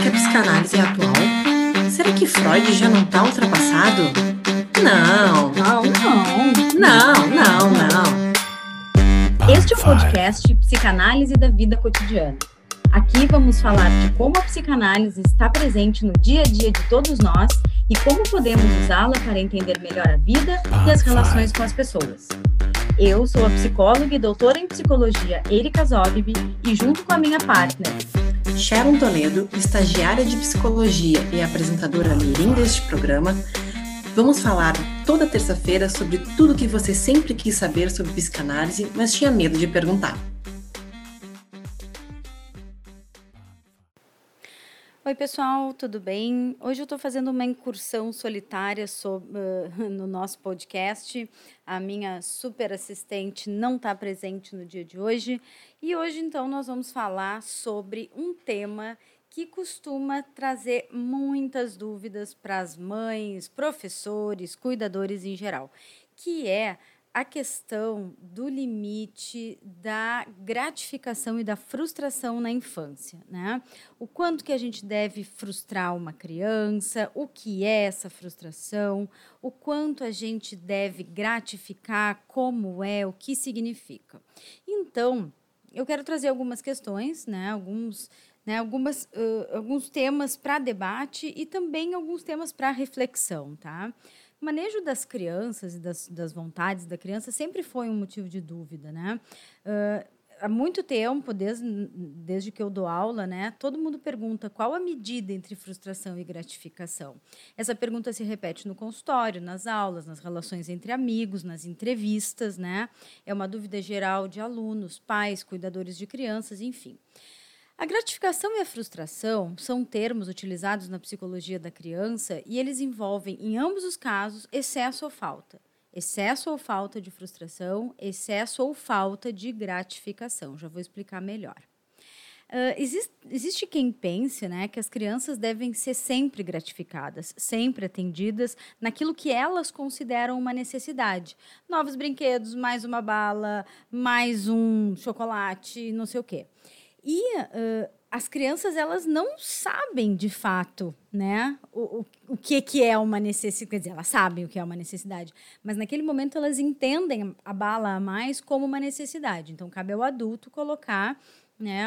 que a psicanálise é atual? Será que Freud já não está ultrapassado? Não. Este é o podcast Psicanálise da Vida Cotidiana. Aqui vamos falar de como a psicanálise está presente no dia a dia de todos nós e como podemos usá-la para entender melhor a vida e as relações com as pessoas. Eu sou a psicóloga e doutora em psicologia Erika Zogby e junto com a minha partner, Sharon Toledo, estagiária de psicologia e apresentadora mirim deste programa, vamos falar toda terça-feira sobre tudo que você sempre quis saber sobre psicanálise, mas tinha medo de perguntar. Oi pessoal, tudo bem? Hoje eu estou fazendo uma incursão solitária no nosso podcast. A minha super assistente não está presente no dia de hoje. E hoje, então, nós vamos falar sobre um tema que costuma trazer muitas dúvidas para as mães, professores, cuidadores em geral, que é a questão do limite da gratificação e da frustração na infância, né? O quanto que a gente deve frustrar uma criança, o que é essa frustração, o quanto a gente deve gratificar, como é, o que significa. Então, eu quero trazer algumas questões, né? Alguns temas para debate e também alguns temas para reflexão, tá? O manejo das crianças e das vontades da criança sempre foi um motivo de dúvida, né? Há muito tempo, desde que eu dou aula, né, todo mundo pergunta qual a medida entre frustração e gratificação. Essa pergunta se repete no consultório, nas aulas, nas relações entre amigos, nas entrevistas, né? É uma dúvida geral de alunos, pais, cuidadores de crianças, enfim. A gratificação e a frustração são termos utilizados na psicologia da criança e eles envolvem, em ambos os casos, excesso ou falta. Excesso ou falta de frustração, excesso ou falta de gratificação. Já vou explicar melhor. Existe quem pense, né, que as crianças devem ser sempre gratificadas, sempre atendidas naquilo que elas consideram uma necessidade. Novos brinquedos, mais uma bala, mais um chocolate, não sei o quê. E as crianças, elas não sabem, de fato, né, o que é uma necessidade. Quer dizer, elas sabem o que é uma necessidade, mas naquele momento elas entendem a bala a mais como uma necessidade. Então, cabe ao adulto colocar, né,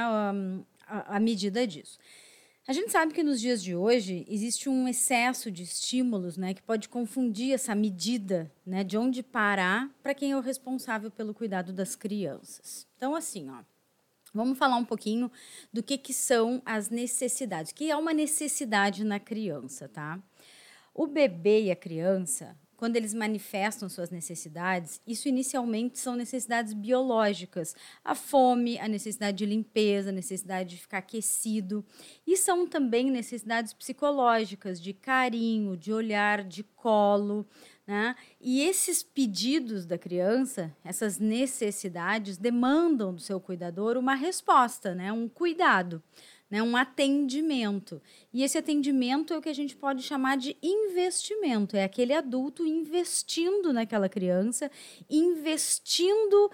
a medida disso. A gente sabe que nos dias de hoje existe um excesso de estímulos, né, que pode confundir essa medida, né, de onde parar para quem é o responsável pelo cuidado das crianças. Então, assim, vamos falar um pouquinho do que são as necessidades, o que é uma necessidade na criança, tá? O bebê e a criança, quando eles manifestam suas necessidades, isso inicialmente são necessidades biológicas. A fome, a necessidade de limpeza, a necessidade de ficar aquecido. E são também necessidades psicológicas, de carinho, de olhar, de colo, né? E esses pedidos da criança, essas necessidades, demandam do seu cuidador uma resposta, né? Um cuidado, né? Um atendimento. E esse atendimento é o que a gente pode chamar de investimento. É aquele adulto investindo naquela criança, investindo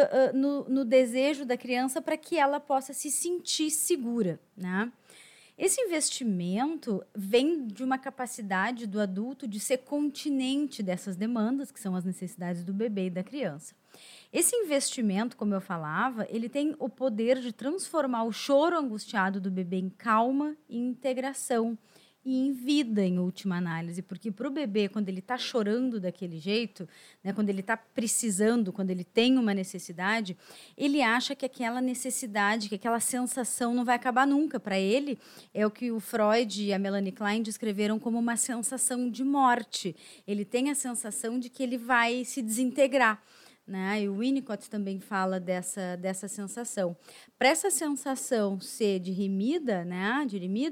no desejo da criança para que ela possa se sentir segura, né? Esse investimento vem de uma capacidade do adulto de ser continente dessas demandas, que são as necessidades do bebê e da criança. Esse investimento, como eu falava, ele tem o poder de transformar o choro angustiado do bebê em calma e integração e em vida, em última análise, porque para o bebê, quando ele está chorando daquele jeito, né, quando ele está precisando, quando ele tem uma necessidade, ele acha que aquela necessidade, que aquela sensação não vai acabar nunca. Para ele, é o que o Freud e a Melanie Klein descreveram como uma sensação de morte. Ele tem a sensação de que ele vai se desintegrar, né? E o Winnicott também fala dessa sensação. Para essa sensação ser dirimida, né,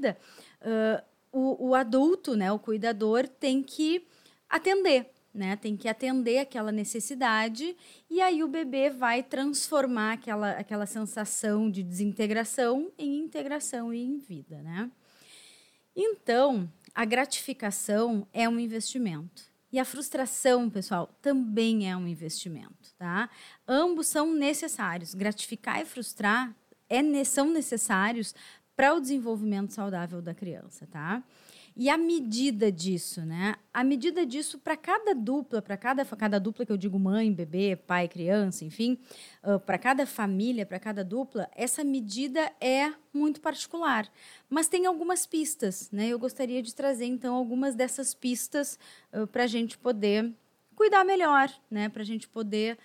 o adulto, né, o cuidador, tem que atender, né, tem que atender aquela necessidade, e aí o bebê vai transformar aquela sensação de desintegração em integração e em vida, né? Então, a gratificação é um investimento. E a frustração, pessoal, também é um investimento, tá? Ambos são necessários. Gratificar e frustrar são necessários para o desenvolvimento saudável da criança, tá? E a medida disso, né? A medida disso para cada dupla, cada dupla que eu digo mãe, bebê, pai, criança, enfim, para cada família, para cada dupla, essa medida é muito particular. Mas tem algumas pistas, né? Eu gostaria de trazer, então, algumas dessas pistas para a gente poder cuidar melhor, né? Para a gente poder,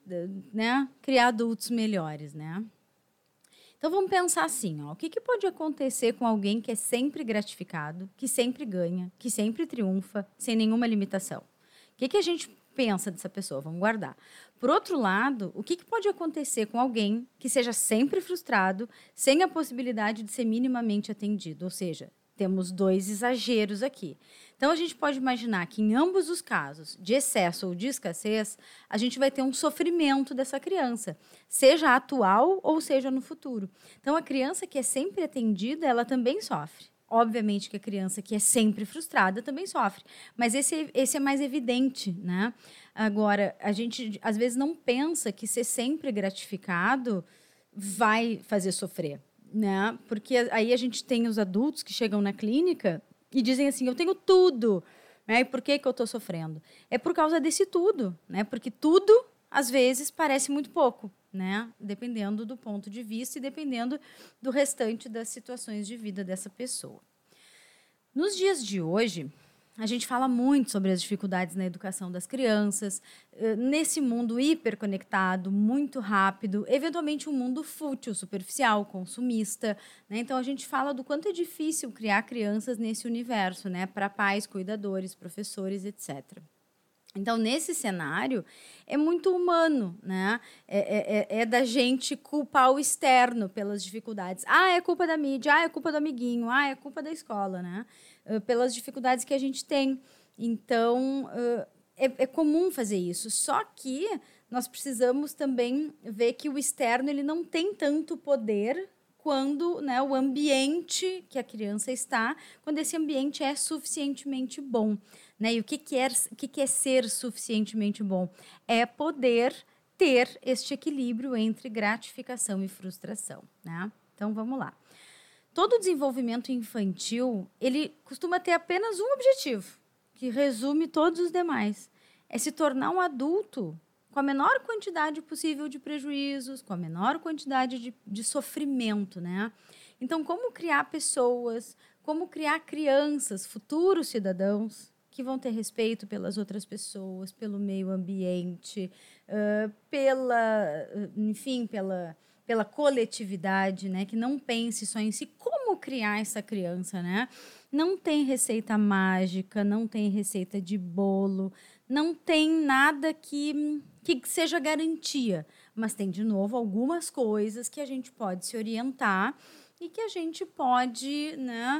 né, criar adultos melhores, né? Então, vamos pensar assim, ó, o que pode acontecer com alguém que é sempre gratificado, que sempre ganha, que sempre triunfa, sem nenhuma limitação? O que a gente pensa dessa pessoa? Vamos guardar. Por outro lado, o que pode acontecer com alguém que seja sempre frustrado, sem a possibilidade de ser minimamente atendido? Ou seja, temos 2 exageros aqui. Então, a gente pode imaginar que, em ambos os casos, de excesso ou de escassez, a gente vai ter um sofrimento dessa criança, seja atual ou seja no futuro. Então, a criança que é sempre atendida, ela também sofre. Obviamente que a criança que é sempre frustrada também sofre, mas esse é mais evidente, né? Agora, a gente, às vezes, não pensa que ser sempre gratificado vai fazer sofrer, né? Porque aí a gente tem os adultos que chegam na clínica e dizem assim, eu tenho tudo, né? E por que eu estou sofrendo? É por causa desse tudo, né? Porque tudo, às vezes, parece muito pouco, né? Dependendo do ponto de vista e dependendo do restante das situações de vida dessa pessoa. Nos dias de hoje, a gente fala muito sobre as dificuldades na educação das crianças, nesse mundo hiperconectado, muito rápido, eventualmente um mundo fútil, superficial, consumista, né? Então, a gente fala do quanto é difícil criar crianças nesse universo, né? Para pais, cuidadores, professores, etc. Então, nesse cenário, é muito humano, né? É da gente culpar o externo pelas dificuldades. Ah, é culpa da mídia, ah, é culpa do amiguinho, ah, é culpa da escola, né? Pelas dificuldades que a gente tem. Então, é comum fazer isso. Só que nós precisamos também ver que o externo ele não tem tanto poder quando, né, o ambiente que a criança está, quando esse ambiente é suficientemente bom. Né? E o que é ser suficientemente bom? É poder ter este equilíbrio entre gratificação e frustração. Né? Então, vamos lá. Todo desenvolvimento infantil, ele costuma ter apenas um objetivo, que resume todos os demais. É se tornar um adulto com a menor quantidade possível de prejuízos, com a menor quantidade de sofrimento, né? Então, como criar pessoas, como criar crianças, futuros cidadãos, que vão ter respeito pelas outras pessoas, pelo meio ambiente, pela coletividade, né? Que não pense só em si. Como criar essa criança, né? Não tem receita mágica, não tem receita de bolo, não tem nada que seja garantia, mas tem, de novo, algumas coisas que a gente pode se orientar e que a gente pode, né,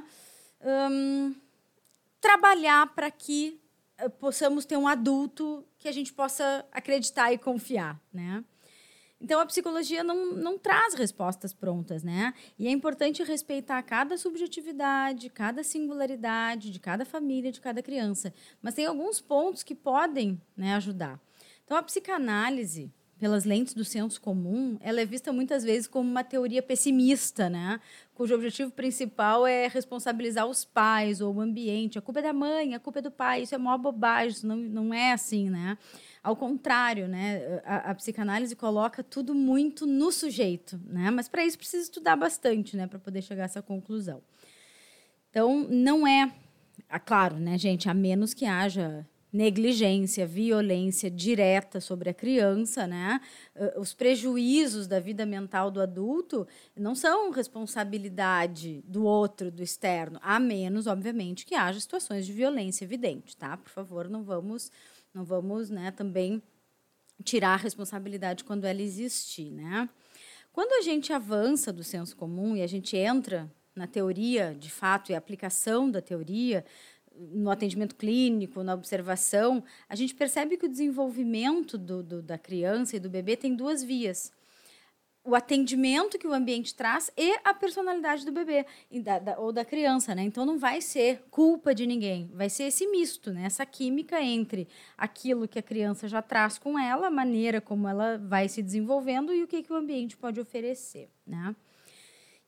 trabalhar para que possamos ter um adulto que a gente possa acreditar e confiar, né? Então, a psicologia não traz respostas prontas, né? E é importante respeitar cada subjetividade, cada singularidade de cada família, de cada criança. Mas tem alguns pontos que podem, né, ajudar. Então, a psicanálise, pelas lentes do senso comum, ela é vista muitas vezes como uma teoria pessimista, né? Cujo objetivo principal é responsabilizar os pais ou o ambiente. A culpa é da mãe, a culpa é do pai. Isso é maior bobagem, isso não é assim, né? Ao contrário, né? A psicanálise coloca tudo muito no sujeito, né? Mas para isso precisa estudar bastante, né? Para poder chegar a essa conclusão. Então, não é... Claro, né, gente? A menos que haja negligência, violência direta sobre a criança, né? Os prejuízos da vida mental do adulto não são responsabilidade do outro, do externo, a menos, obviamente, que haja situações de violência evidente, tá? Por favor, não vamos, né, também tirar a responsabilidade quando ela existir, né? Quando a gente avança do senso comum e a gente entra na teoria, de fato, e a aplicação da teoria, no atendimento clínico, na observação, a gente percebe que o desenvolvimento da criança e do bebê tem 2 vias. O atendimento que o ambiente traz e a personalidade do bebê ou da criança, né? Então, não vai ser culpa de ninguém, vai ser esse misto, né? Essa química entre aquilo que a criança já traz com ela, a maneira como ela vai se desenvolvendo e o que o ambiente pode oferecer, né? E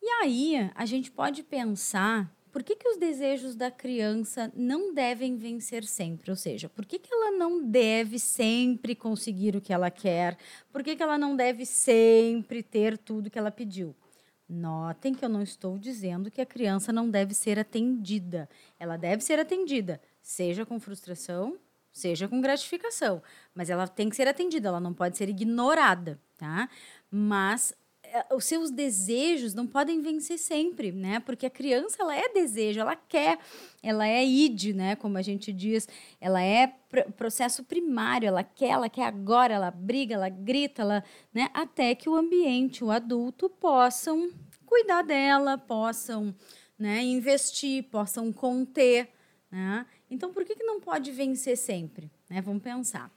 E aí, a gente pode pensar por que os desejos da criança não devem vencer sempre? Ou seja, por que ela não deve sempre conseguir o que ela quer? Por que ela não deve sempre ter tudo que ela pediu? Notem que eu não estou dizendo que a criança não deve ser atendida. Ela deve ser atendida, seja com frustração, seja com gratificação. Mas ela tem que ser atendida, ela não pode ser ignorada, tá? Mas os seus desejos não podem vencer sempre, né? Porque a criança, ela é desejo, ela quer, ela é id, né? Como a gente diz, ela é processo primário, ela quer agora, ela briga, ela grita, ela, né? Até que o ambiente, o adulto possam cuidar dela, possam, né, investir, possam conter, né? Então, por que não pode vencer sempre? Né? Vamos pensar.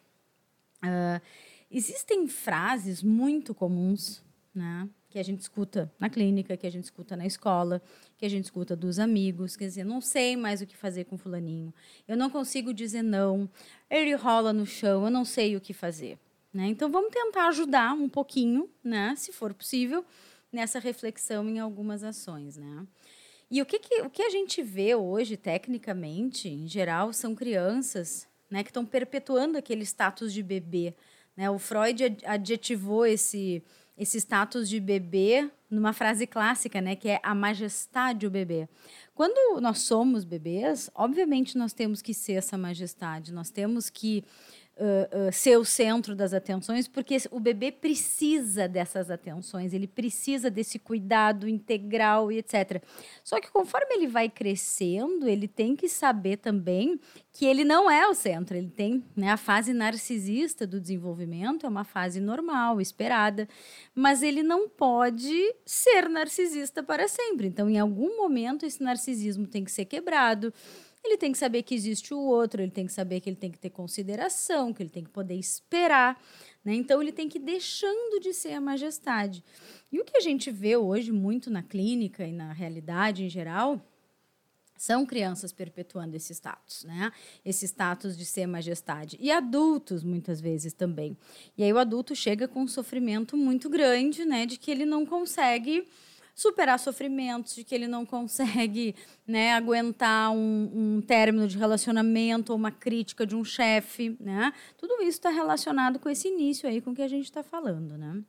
Existem frases muito comuns, né, que a gente escuta na clínica, que a gente escuta na escola, que a gente escuta dos amigos, quer dizer, não sei mais o que fazer com fulaninho, eu não consigo dizer não, ele rola no chão, eu não sei o que fazer. Né? Então, vamos tentar ajudar um pouquinho, né, se for possível, nessa reflexão em algumas ações. Né? E o que a gente vê hoje, tecnicamente, em geral, são crianças, né, que estão perpetuando aquele status de bebê. Né? O Freud adjetivou esse status de bebê numa frase clássica, né, que é a majestade o bebê. Quando nós somos bebês, obviamente nós temos que ser essa majestade, nós temos que ser o centro das atenções, porque o bebê precisa dessas atenções, ele precisa desse cuidado integral e etc. Só que conforme ele vai crescendo, ele tem que saber também que ele não é o centro, ele tem, né, a fase narcisista do desenvolvimento, é uma fase normal, esperada, mas ele não pode ser narcisista para sempre. Então, em algum momento, esse narcisismo tem que ser quebrado. Ele tem que saber que existe o outro, ele tem que saber que ele tem que ter consideração, que ele tem que poder esperar. Né? Então, ele tem que ir deixando de ser a majestade. E o que a gente vê hoje muito na clínica e na realidade em geral são crianças perpetuando esse status, né? Esse status de ser majestade. E adultos, muitas vezes, também. E aí o adulto chega com um sofrimento muito grande, né? De que ele não consegue superar sofrimentos, de que ele não consegue, né, aguentar um término de relacionamento ou uma crítica de um chefe, né? Tudo isso está relacionado com esse início aí com que a gente está falando, né?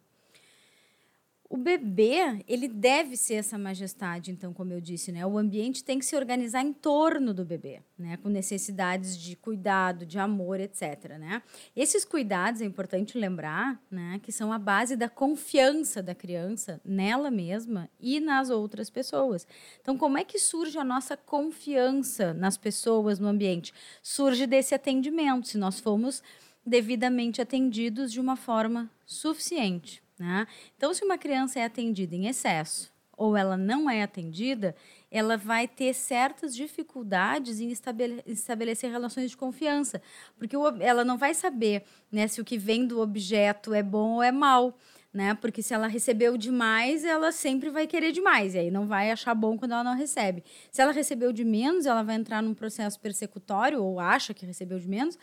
O bebê, ele deve ser essa majestade, então, como eu disse, né? O ambiente tem que se organizar em torno do bebê, né? Com necessidades de cuidado, de amor, etc. Né? Esses cuidados, é importante lembrar, né, que são a base da confiança da criança nela mesma e nas outras pessoas. Então, como é que surge a nossa confiança nas pessoas, no ambiente? Surge desse atendimento, se nós formos devidamente atendidos de uma forma suficiente. Né? Então, se uma criança é atendida em excesso ou ela não é atendida, ela vai ter certas dificuldades em estabelecer relações de confiança, porque ela não vai saber, né, se o que vem do objeto é bom ou é mal, né? Porque se ela recebeu demais, ela sempre vai querer demais, e aí não vai achar bom quando ela não recebe. Se ela recebeu de menos, ela vai entrar num processo persecutório ou acha que recebeu de menos,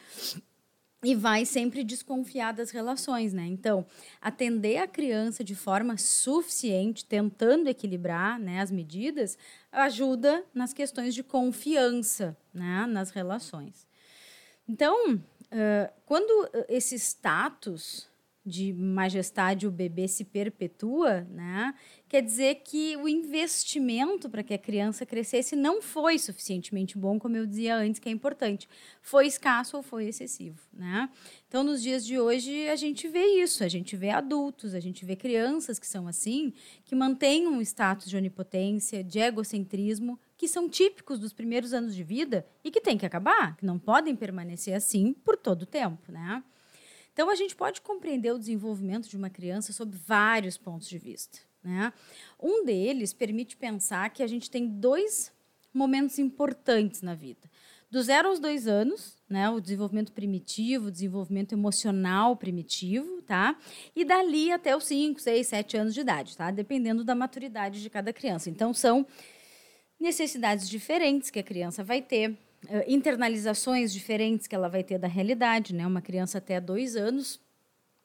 e vai sempre desconfiar das relações, né? Então, atender a criança de forma suficiente, tentando equilibrar, né, as medidas, ajuda nas questões de confiança, né, nas relações. Então, quando esse status de majestade o bebê se perpetua, né, quer dizer que o investimento para que a criança crescesse não foi suficientemente bom, como eu dizia antes, que é importante. Foi escasso ou foi excessivo. Né? Então, nos dias de hoje, a gente vê isso, a gente vê adultos, a gente vê crianças que são assim, que mantêm um status de onipotência, de egocentrismo, que são típicos dos primeiros anos de vida e que têm que acabar, que não podem permanecer assim por todo o tempo, né? Então, a gente pode compreender o desenvolvimento de uma criança sob vários pontos de vista. Né? Um deles permite pensar que a gente tem 2 momentos importantes na vida. Do 0 aos 2 anos, né, o desenvolvimento primitivo, o desenvolvimento emocional primitivo, tá? E dali até os 5, 6, 7 anos de idade, tá? Dependendo da maturidade de cada criança. Então, são necessidades diferentes que a criança vai ter, internalizações diferentes que ela vai ter da realidade, né? Uma criança até 2 anos,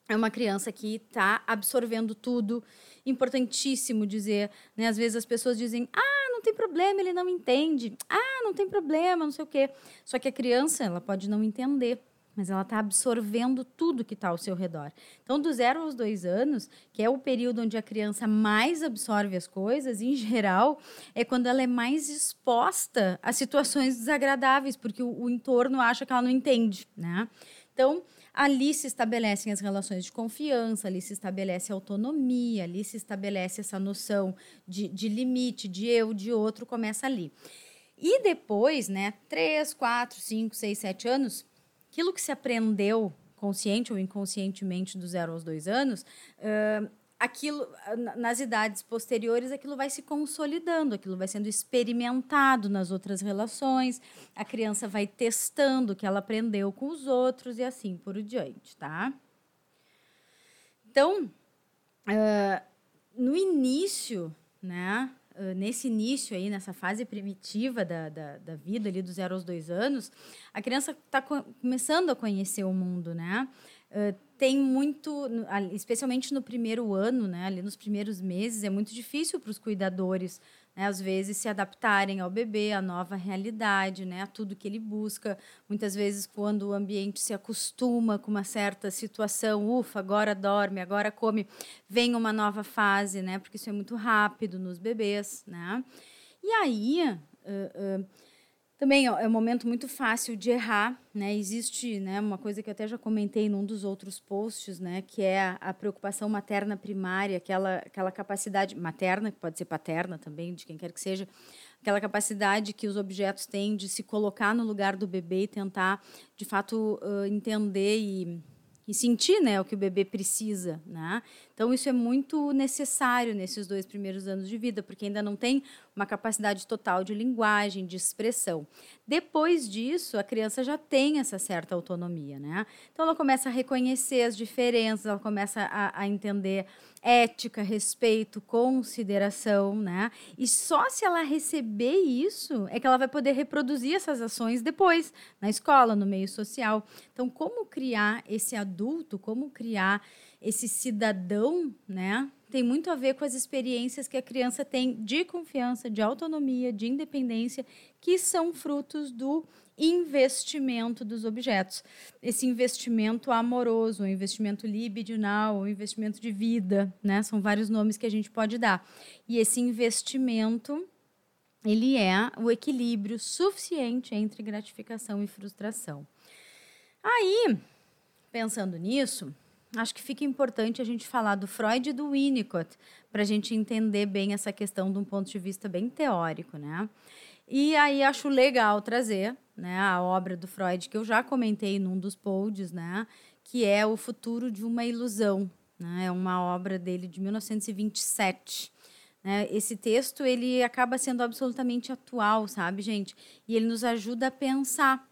é uma criança que está absorvendo tudo. Importantíssimo dizer, né? Às vezes as pessoas dizem, não tem problema, ele não entende. Não tem problema, não sei o quê. Só que a criança, ela pode não entender, mas ela está absorvendo tudo que está ao seu redor. Então, do 0 aos 2 anos, que é o período onde a criança mais absorve as coisas, em geral, é quando ela é mais exposta a situações desagradáveis, porque o entorno acha que ela não entende, né? Então, ali se estabelecem as relações de confiança, ali se estabelece a autonomia, ali se estabelece essa noção de limite, de eu, de outro, começa ali. E depois, né, 3, 4, 5, 6, 7 anos, aquilo que se aprendeu consciente ou inconscientemente do 0 aos 2 anos, aquilo, nas idades posteriores, aquilo vai se consolidando, aquilo vai sendo experimentado nas outras relações, a criança vai testando o que ela aprendeu com os outros e assim por diante, tá? Então, no início, né, nesse início aí, nessa fase primitiva da vida ali do 0 aos 2 anos, a criança está começando a conhecer o mundo, né? Tem muito, especialmente no primeiro ano, né, ali nos primeiros meses, é muito difícil para os cuidadores, né, às vezes, se adaptarem ao bebê, à nova realidade, né, a tudo que ele busca. Muitas vezes, quando o ambiente se acostuma com uma certa situação, ufa, agora dorme, agora come, vem uma nova fase, né, porque isso é muito rápido nos bebês, né. E aí, também é um momento muito fácil de errar, né? Existe, né, uma coisa que eu até já comentei num dos outros posts, né, que é a preocupação materna primária, aquela capacidade materna, que pode ser paterna também, de quem quer que seja, aquela capacidade que os objetos têm de se colocar no lugar do bebê e tentar, de fato, entender e sentir, né, o que o bebê precisa, né? Então, isso é muito necessário nesses 2 primeiros anos de vida, porque ainda não tem uma capacidade total de linguagem, de expressão. Depois disso, a criança já tem essa certa autonomia, né? Então, ela começa a reconhecer as diferenças, ela começa a entender ética, respeito, consideração, né? E só se ela receber isso é que ela vai poder reproduzir essas ações depois, na escola, no meio social. Então, como criar esse adulto, como criar esse cidadão, né, tem muito a ver com as experiências que a criança tem de confiança, de autonomia, de independência, que são frutos do investimento dos objetos. Esse investimento amoroso, o investimento libidinal, o investimento de vida, né, são vários nomes que a gente pode dar. E esse investimento, ele é o equilíbrio suficiente entre gratificação e frustração. Aí, pensando nisso, acho que fica importante a gente falar do Freud e do Winnicott para a gente entender bem essa questão de um ponto de vista bem teórico, né? E aí acho legal trazer, né, a obra do Freud, que eu já comentei num dos posts, né, que é O Futuro de uma Ilusão, né? É uma obra dele de 1927. Né? Esse texto ele acaba sendo absolutamente atual, sabe, gente? E ele nos ajuda a pensar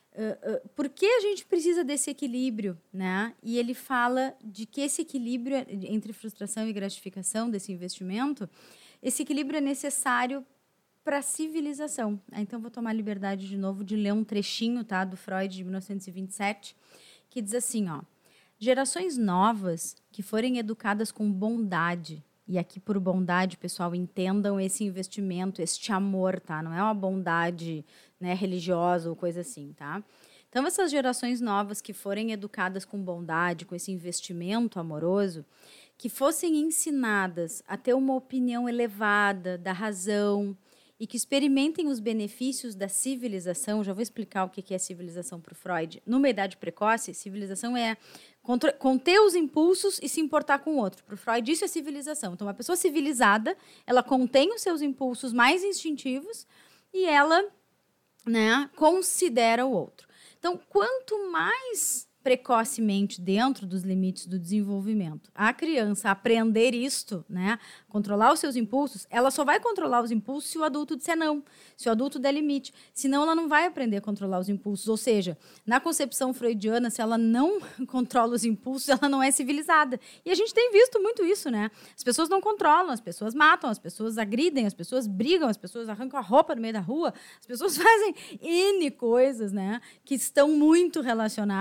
por que a gente precisa desse equilíbrio, né? E ele fala de que esse equilíbrio entre frustração e gratificação desse investimento, esse equilíbrio é necessário para a civilização. Então, vou tomar a liberdade de novo de ler um trechinho, tá, do Freud, de 1927, que diz assim, ó: gerações novas que forem educadas com bondade, e aqui por bondade, pessoal, entendam esse investimento, este amor, tá? Não é uma bondade, né, religiosa ou coisa assim, tá? Então, essas gerações novas que forem educadas com bondade, com esse investimento amoroso, que fossem ensinadas a ter uma opinião elevada da razão e que experimentem os benefícios da civilização. Já vou explicar o que é civilização para o Freud. Numa idade precoce, civilização é conter os impulsos e se importar com o outro. Para o Freud, isso é civilização. Então, uma pessoa civilizada, ela contém os seus impulsos mais instintivos e ela, né, considera o outro. Então, quanto mais precocemente dentro dos limites do desenvolvimento a criança aprender isto, né, controlar os seus impulsos, ela só vai controlar os impulsos se o adulto disser não, se o adulto der limite, senão ela não vai aprender a controlar os impulsos, ou seja, na concepção freudiana, se ela não controla os impulsos, ela não é civilizada, e a gente tem visto muito isso, né, as pessoas não controlam, as pessoas matam, as pessoas agridem, as pessoas brigam, as pessoas arrancam a roupa no meio da rua, as pessoas fazem N coisas, né, que estão muito relacionadas à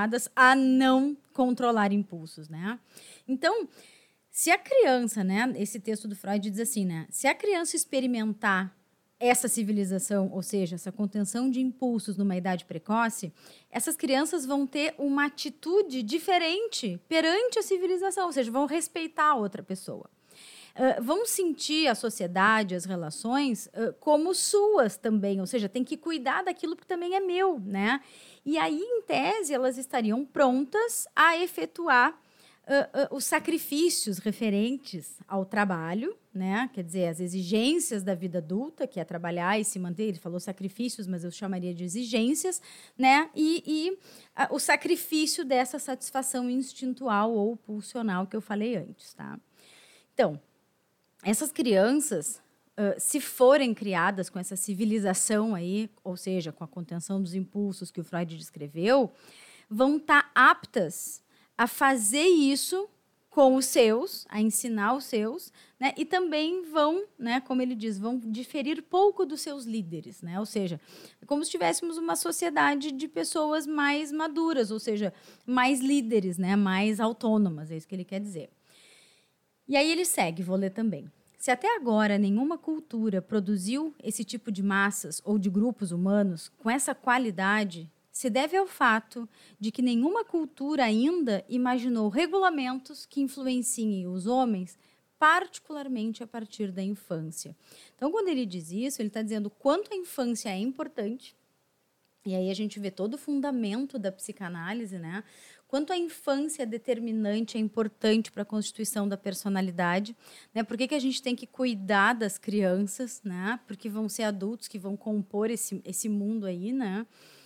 a não controlar impulsos, né? Então, se a criança, né, esse texto do Freud diz assim, né, se a criança experimentar essa civilização, ou seja, essa contenção de impulsos numa idade precoce, essas crianças vão ter uma atitude diferente perante a civilização, ou seja, vão respeitar a outra pessoa. Vão sentir a sociedade, as relações, como suas também, ou seja, tem que cuidar daquilo que também é meu, né? E aí, em tese, elas estariam prontas a efetuar os sacrifícios referentes ao trabalho, né? Quer dizer, as exigências da vida adulta, que é trabalhar e se manter. Ele falou sacrifícios, mas eu chamaria de exigências, né? E o sacrifício dessa satisfação instintual ou pulsional que eu falei antes, tá? Então, essas crianças, se forem criadas com essa civilização aí, ou seja, com a contenção dos impulsos que o Freud descreveu, vão estar aptas a fazer isso com os seus, a ensinar os seus, né? E também vão, né, como ele diz, vão diferir pouco dos seus líderes, né? Ou seja, como se tivéssemos uma sociedade de pessoas mais maduras, ou seja, mais líderes, né, mais autônomas, é isso que ele quer dizer. E aí ele segue, vou ler também. Se até agora nenhuma cultura produziu esse tipo de massas ou de grupos humanos com essa qualidade, se deve ao fato de que nenhuma cultura ainda imaginou regulamentos que influenciem os homens, particularmente a partir da infância. Então, quando ele diz isso, ele está dizendo quanto a infância é importante, e aí a gente vê todo o fundamento da psicanálise, né? Quanto a infância é determinante, é importante para a constituição da personalidade, né? Por que a gente tem que cuidar das crianças, né? Porque vão ser adultos que vão compor esse mundo aí, né?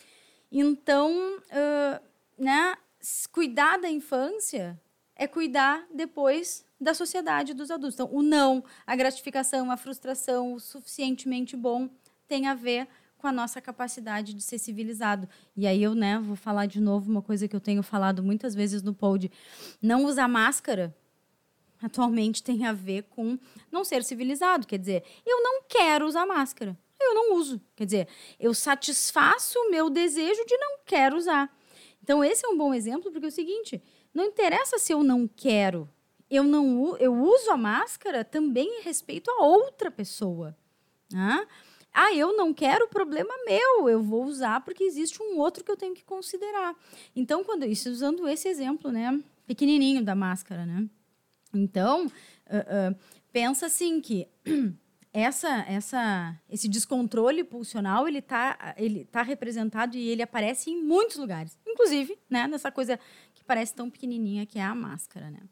Então, né? Cuidar da infância é cuidar depois da sociedade dos adultos. Então, o não, a gratificação, a frustração, o suficientemente bom tem a ver com a nossa capacidade de ser civilizado. E aí eu, né, vou falar de novo uma coisa que eu tenho falado muitas vezes no pod. Não usar máscara atualmente tem a ver com não ser civilizado. Quer dizer, eu não quero usar máscara. Eu não uso. Quer dizer, eu satisfaço o meu desejo de não quero usar. Então, esse é um bom exemplo, porque é o seguinte, não interessa se eu não quero. Eu uso a máscara também em respeito a outra pessoa. Né? Eu não quero, problema meu, eu vou usar porque existe um outro que eu tenho que considerar. Então, usando esse exemplo, né, pequenininho da máscara, né? Então, pensa assim que esse descontrole pulsional, ele tá representado e ele aparece em muitos lugares, inclusive, né, nessa coisa que parece tão pequenininha que é a máscara, né?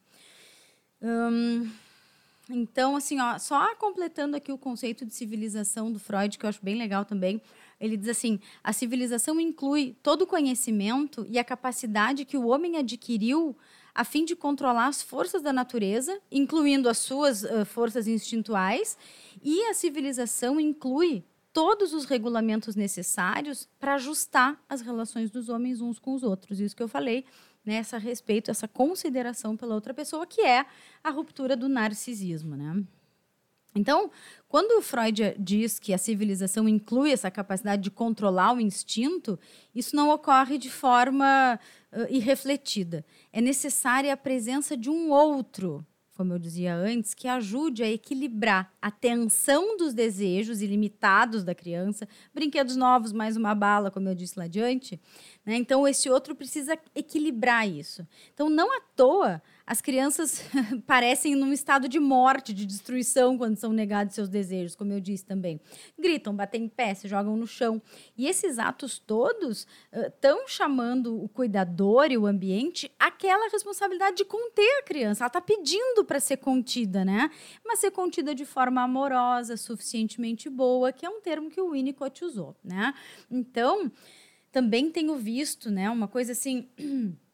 Então, assim, só completando aqui o conceito de civilização do Freud, que eu acho bem legal também, ele diz assim, a civilização inclui todo o conhecimento e a capacidade que o homem adquiriu a fim de controlar as forças da natureza, incluindo as suas forças instintuais, e a civilização inclui todos os regulamentos necessários para ajustar as relações dos homens uns com os outros. Isso que eu falei, né, esse respeito, essa consideração pela outra pessoa, que é a ruptura do narcisismo, né? Então, quando o Freud diz que a civilização inclui essa capacidade de controlar o instinto, isso não ocorre de forma irrefletida. É necessária a presença de um outro, como eu dizia antes, que ajude a equilibrar a tensão dos desejos ilimitados da criança, brinquedos novos, mais uma bala, como eu disse lá adiante, né? Então, esse outro precisa equilibrar isso. Então, não à toa, as crianças parecem num estado de morte, de destruição, quando são negados seus desejos, como eu disse também. Gritam, batem em pé, se jogam no chão. E esses atos todos estão chamando o cuidador e o ambiente àquela responsabilidade de conter a criança. Ela está pedindo para ser contida, né? Mas ser contida de forma amorosa, suficientemente boa, que é um termo que o Winnicott usou, né? Então, também tenho visto, né, uma coisa assim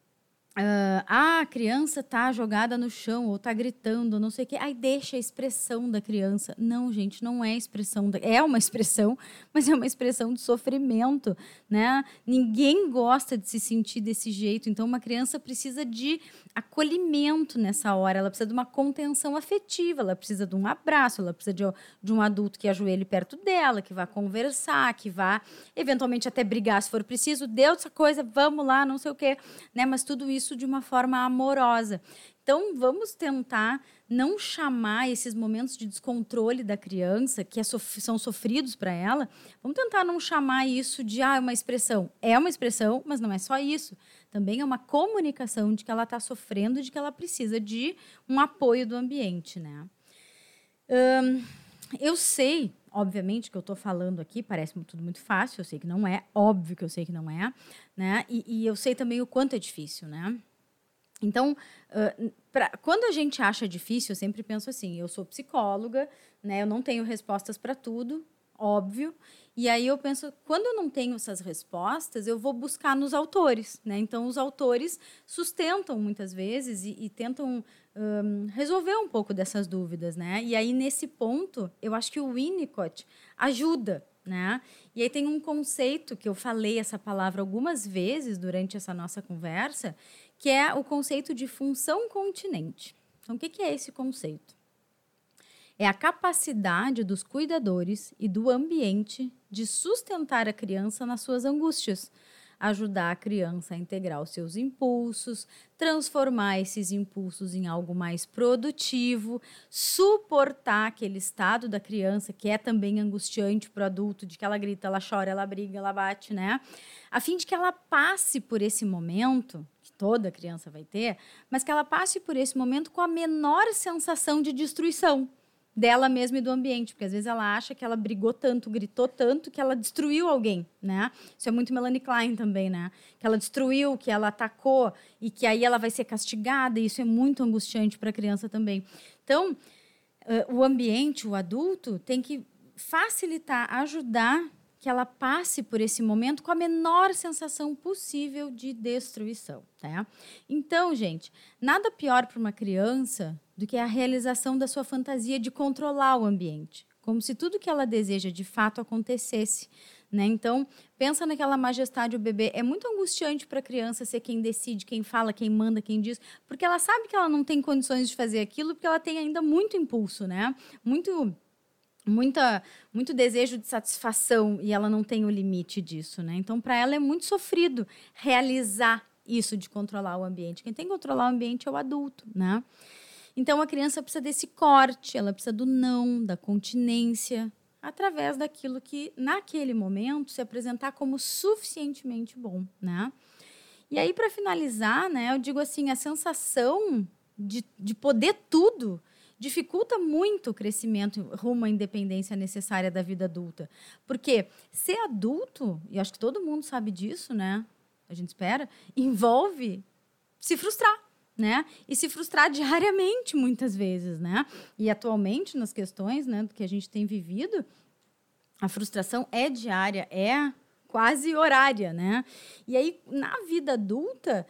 A criança tá jogada no chão ou tá gritando, não sei o quê. Aí deixa a expressão da criança. Não, gente, não é expressão. É uma expressão, mas é uma expressão de sofrimento, né? Ninguém gosta de se sentir desse jeito. Então, uma criança precisa de acolhimento nessa hora. Ela precisa de uma contenção afetiva. Ela precisa de um abraço. Ela precisa de um adulto que ajoelhe perto dela, que vá conversar, que vá, eventualmente, até brigar se for preciso. Deu essa coisa, vamos lá, não sei o quê, né? Mas tudo isso de uma forma amorosa. Então, vamos tentar não chamar esses momentos de descontrole da criança, que são sofridos para ela, vamos tentar não chamar isso de uma expressão. É uma expressão, mas não é só isso. Também é uma comunicação de que ela está sofrendo, de que ela precisa de um apoio do ambiente, né? Eu sei, obviamente, que eu estou falando aqui, parece tudo muito fácil, eu sei que não é, óbvio que eu sei que não é, né? E eu sei também o quanto é difícil, né? Então, quando a gente acha difícil, eu sempre penso assim, eu sou psicóloga, né? Eu não tenho respostas para tudo, óbvio. E aí eu penso, quando eu não tenho essas respostas, eu vou buscar nos autores, né? Então, os autores sustentam muitas vezes e tentam resolver um pouco dessas dúvidas, né? E aí, nesse ponto, eu acho que o Winnicott ajuda, né? E aí tem um conceito que eu falei essa palavra algumas vezes durante essa nossa conversa, que é o conceito de função continente. Então, o que é esse conceito? É a capacidade dos cuidadores e do ambiente de sustentar a criança nas suas angústias, ajudar a criança a integrar os seus impulsos, transformar esses impulsos em algo mais produtivo, suportar aquele estado da criança, que é também angustiante para o adulto, de que ela grita, ela chora, ela briga, ela bate, né? A fim de que ela passe por esse momento, que toda criança vai ter, mas que ela passe por esse momento com a menor sensação de destruição dela mesma e do ambiente, porque às vezes ela acha que ela brigou tanto, gritou tanto, que ela destruiu alguém, né? Isso é muito Melanie Klein também, né? Que ela destruiu, que ela atacou e que aí ela vai ser castigada, e isso é muito angustiante para a criança também. Então, o ambiente, o adulto, tem que facilitar, ajudar que ela passe por esse momento com a menor sensação possível de destruição, tá? Então, gente, nada pior para uma criança do que a realização da sua fantasia de controlar o ambiente, como se tudo que ela deseja de fato acontecesse, né? Então, pensa naquela majestade o bebê. É muito angustiante para a criança ser quem decide, quem fala, quem manda, quem diz, porque ela sabe que ela não tem condições de fazer aquilo, porque ela tem ainda muito impulso, né? Muito desejo de satisfação e ela não tem o limite disso, né? Então, para ela é muito sofrido realizar isso de controlar o ambiente. Quem tem que controlar o ambiente é o adulto, né? Então, a criança precisa desse corte, ela precisa do não, da continência, através daquilo que, naquele momento, se apresentar como suficientemente bom, né? E aí, para finalizar, né, eu digo assim, a sensação de poder tudo dificulta muito o crescimento rumo à independência necessária da vida adulta. Porque ser adulto, e acho que todo mundo sabe disso, né? A gente espera, envolve se frustrar, né? E se frustrar diariamente, muitas vezes, né? E atualmente, nas questões, né, do que a gente tem vivido, a frustração é diária, é quase horária, né? E aí, na vida adulta,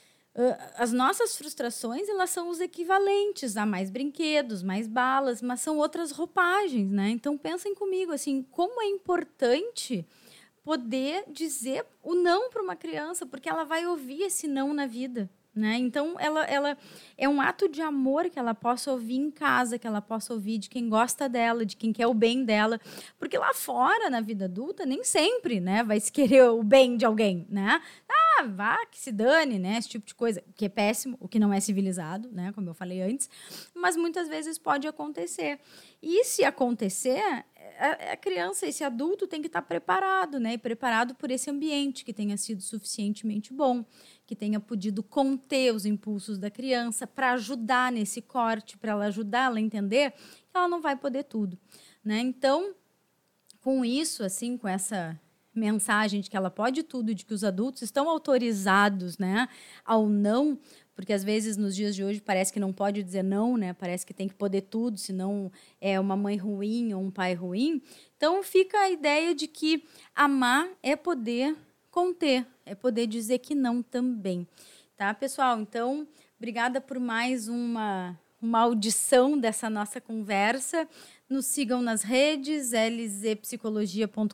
as nossas frustrações, elas são os equivalentes a mais brinquedos, mais balas, mas são outras roupagens, né? Então, pensem comigo, assim, como é importante poder dizer o não para uma criança, porque ela vai ouvir esse não na vida, né? Então, ela é um ato de amor que ela possa ouvir em casa, que ela possa ouvir de quem gosta dela, de quem quer o bem dela. Porque lá fora, na vida adulta, nem sempre, né, vai se querer o bem de alguém, né? Vá, que se dane, né? Esse tipo de coisa, o que é péssimo, o que não é civilizado, né? Como eu falei antes. Mas muitas vezes pode acontecer. E se acontecer, a criança, esse adulto tem que estar preparado, né? E preparado por esse ambiente que tenha sido suficientemente bom, que tenha podido conter os impulsos da criança para ajudar nesse corte, para ela ajudar ela a entender que ela não vai poder tudo, né? Então, com isso, assim, com essa mensagem de que ela pode tudo, de que os adultos estão autorizados, né, ao não, porque às vezes nos dias de hoje parece que não pode dizer não, né? Parece que tem que poder tudo, senão é uma mãe ruim ou um pai ruim. Então fica a ideia de que amar é poder conter, é poder dizer que não também. Tá, pessoal? Então, obrigada por mais uma audição dessa nossa conversa. Nos sigam nas redes, lzpsicologia.com.br,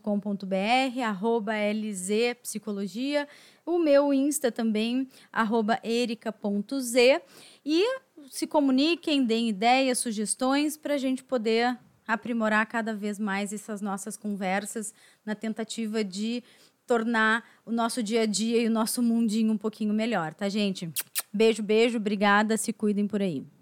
@lzpsicologia, o meu Insta também, @erica.z, e se comuniquem, deem ideias, sugestões, para a gente poder aprimorar cada vez mais essas nossas conversas na tentativa de tornar o nosso dia a dia e o nosso mundinho um pouquinho melhor, tá, gente? Beijo, beijo, obrigada, se cuidem por aí.